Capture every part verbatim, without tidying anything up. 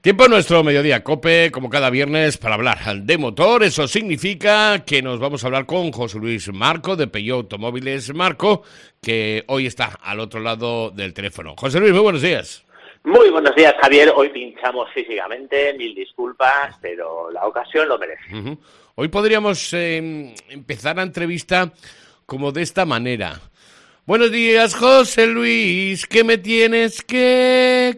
Tiempo nuestro mediodía COPE, como cada viernes, para hablar de motor. Eso significa que nos vamos a hablar con José Luis Marco, de Peugeot Automóviles Marco, que hoy está al otro lado del teléfono. José Luis, muy buenos días. Muy buenos días, Javier. Hoy pinchamos físicamente, mil disculpas, pero la ocasión lo merece. Uh-huh. Hoy podríamos eh, empezar la entrevista como de esta manera. Buenos días, José Luis, ¿qué me tienes que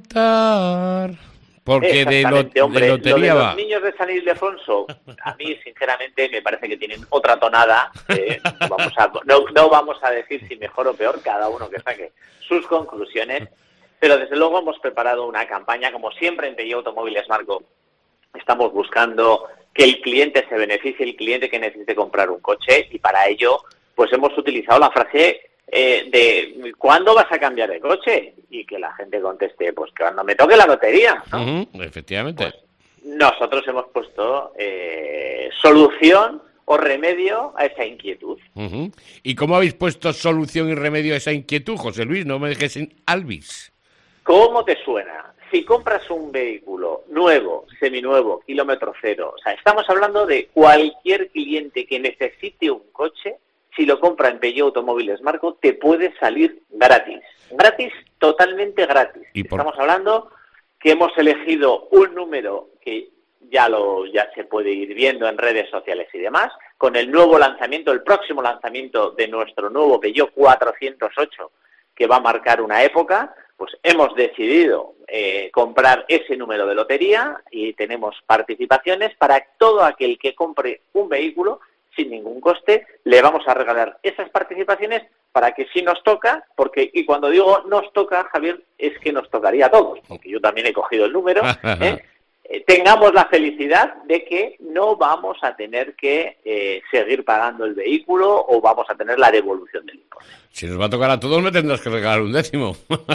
contar? Porque de, lo, hombre, de lotería lo de va. Los niños de San Ildefonso, a mí sinceramente me parece que tienen otra tonada. Eh, no, vamos a, no, no vamos a decir si mejor o peor, cada uno que saque sus conclusiones, pero desde luego hemos preparado una campaña, como siempre en Peugeot Automóviles Marco. Estamos buscando que el cliente se beneficie, el cliente que necesite comprar un coche, y para ello pues hemos utilizado la frase Eh, de ¿cuándo vas a cambiar de coche? Y que la gente conteste, pues que cuando me toque la lotería, ¿no? Uh-huh, efectivamente. Pues nosotros hemos puesto eh, solución o remedio a esa inquietud. Uh-huh. ¿Y cómo habéis puesto solución y remedio a esa inquietud, José Luis? No me dejes sin Alvis. ¿Cómo te suena? Si compras un vehículo nuevo, seminuevo, kilómetro cero, o sea, estamos hablando de cualquier cliente que necesite un coche. Si lo compra en Peugeot Automóviles Marco, te puede salir gratis. Gratis, totalmente gratis. Por... Estamos hablando que hemos elegido un número que ya lo ya se puede ir viendo en redes sociales y demás, con el nuevo lanzamiento, el próximo lanzamiento de nuestro nuevo Peugeot cuatrocientos ocho, que va a marcar una época. Pues hemos decidido eh, comprar ese número de lotería y tenemos participaciones para todo aquel que compre un vehículo sin ningún coste. Le vamos a regalar esas participaciones para que si nos toca, porque, y cuando digo nos toca, Javier, es que nos tocaría a todos, porque yo también he cogido el número, ¿eh? Eh, tengamos la felicidad de que no vamos a tener que eh, seguir pagando el vehículo o vamos a tener la devolución del impuesto. Si nos va a tocar a todos, me tendrás que regalar un décimo.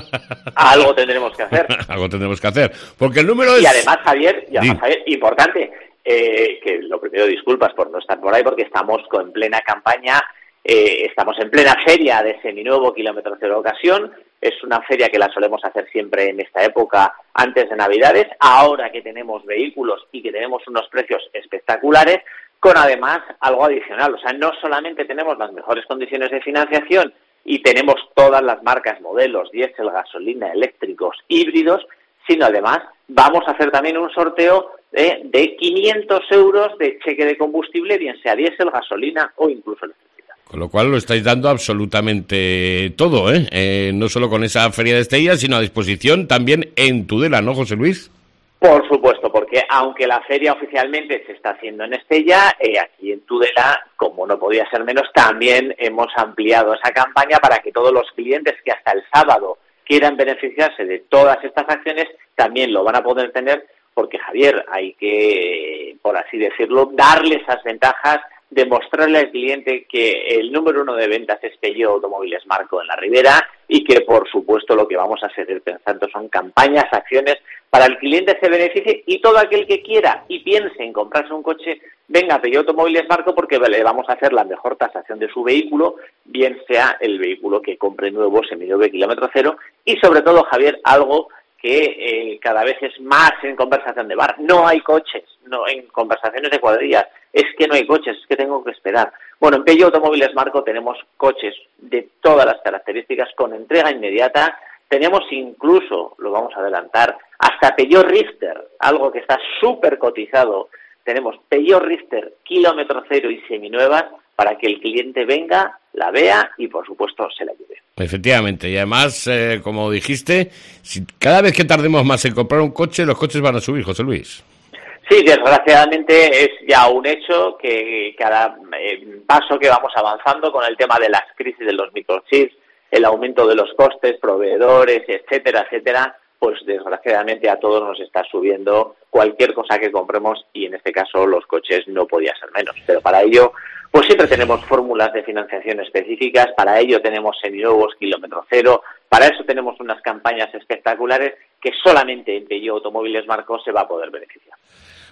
Algo tendremos que hacer. Algo tendremos que hacer, porque el número es... Y además, Javier, y además, Javier, importante, eh, que lo primero, disculpas por no estar por ahí, porque estamos con plena campaña, eh, estamos en plena feria de seminuevo kilómetro cero ocasión. Es una feria que la solemos hacer siempre en esta época, antes de Navidades. Ahora que tenemos vehículos y que tenemos unos precios espectaculares, con además algo adicional. O sea, no solamente tenemos las mejores condiciones de financiación y tenemos todas las marcas, modelos, diésel, gasolina, eléctricos, híbridos, sino además vamos a hacer también un sorteo de, de quinientos euros de cheque de combustible, bien sea diésel, gasolina o incluso electricidad. Con lo cual lo estáis dando absolutamente todo, ¿eh? Eh, no solo con esa feria de Estella, sino a disposición también en Tudela, ¿no, José Luis? Por supuesto, porque aunque la feria oficialmente se está haciendo en Estella, eh, aquí en Tudela, como no podía ser menos, también hemos ampliado esa campaña para que todos los clientes que hasta el sábado quieran beneficiarse de todas estas acciones también lo van a poder tener, porque, Javier, hay que, por así decirlo, darle esas ventajas, demostrarle al cliente que el número uno de ventas es Peugeot Automóviles Marco en la Ribera y que, por supuesto, lo que vamos a seguir pensando son campañas, acciones para el cliente se beneficie, y todo aquel que quiera y piense en comprarse un coche, venga a Peugeot Automóviles Marco, porque le vamos a hacer la mejor tasación de su vehículo, bien sea el vehículo que compre nuevo, seminuevo, kilómetro cero, y sobre todo, Javier, algo que eh, cada vez es más en conversación de bar. No hay coches, no en conversaciones de cuadrillas. Es que no hay coches, es que tengo que esperar. Bueno, en Peugeot Automóviles Marco tenemos coches de todas las características con entrega inmediata. Tenemos incluso, lo vamos a adelantar, hasta Peugeot Rifter, algo que está súper cotizado. Tenemos Peugeot Rifter kilómetro cero y seminuevas para que el cliente venga, la vea y, por supuesto, se la lleve. Efectivamente, y además, eh, como dijiste, si cada vez que tardemos más en comprar un coche, los coches van a subir, José Luis. Sí, desgraciadamente es ya un hecho que cada eh, paso que vamos avanzando con el tema de las crisis de los microchips, el aumento de los costes, proveedores, etcétera, etcétera, pues desgraciadamente a todos nos está subiendo cualquier cosa que compremos, y en este caso los coches no podía ser menos. Pero para ello, pues siempre tenemos fórmulas de financiación específicas, para ello tenemos seminuevos kilómetro cero, para eso tenemos unas campañas espectaculares que solamente en Peugeot Automóviles Marco se va a poder beneficiar.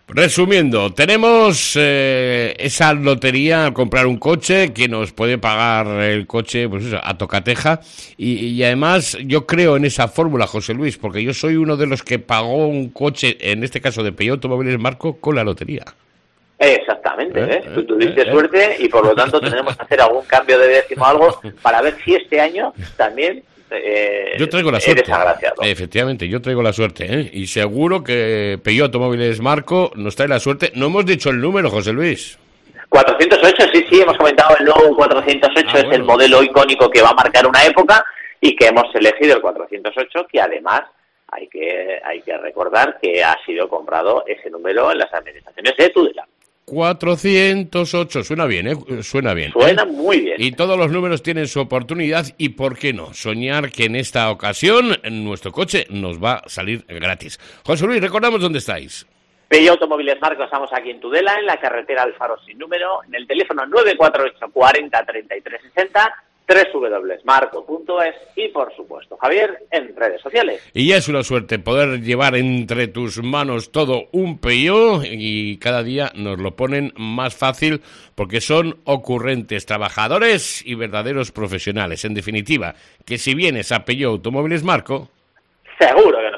Resumiendo, tenemos eh, esa lotería al comprar un coche que nos puede pagar el coche, pues eso, a tocateja, y, y además yo creo en esa fórmula, José Luis, porque yo soy uno de los que pagó un coche, en este caso de Peugeot Automóviles Marco, con la lotería. Exactamente, ¿eh? ¿Eh? Tú tuviste ¿Eh? suerte y por lo tanto tendremos que hacer algún cambio de décimo o algo para ver si este año también eh, yo traigo la suerte. eres agraciado. Efectivamente, yo traigo la suerte, ¿eh? Y seguro que Peugeot Automóviles Marco nos trae la suerte. No hemos dicho el número, José Luis. cuatrocientos ocho, sí, sí, hemos comentado el nuevo cuatrocientos ocho, Ah, es bueno. el modelo icónico que va a marcar una época y que hemos elegido el cuatrocientos ocho, que además hay que hay que recordar que ha sido comprado ese número en las administraciones de Tudela. cuatrocientos ocho, suena bien, ¿eh? Suena bien. Suena ¿eh? muy bien. Y todos los números tienen su oportunidad y, ¿por qué no? Soñar que en esta ocasión nuestro coche nos va a salir gratis. José Luis, recordamos dónde estáis. Peugeot Automóviles Marco, estamos aquí en Tudela, en la carretera Alfaro sin número, en el teléfono nueve cuatro ocho, cuarenta, treinta y tres sesenta, doble u doble u doble u punto marco punto es y, por supuesto, Javier, en redes sociales. Y ya es una suerte poder llevar entre tus manos todo un Peugeot y cada día nos lo ponen más fácil porque son ocurrentes, trabajadores y verdaderos profesionales. En definitiva, que si vienes a Peugeot Automóviles Marco... Seguro que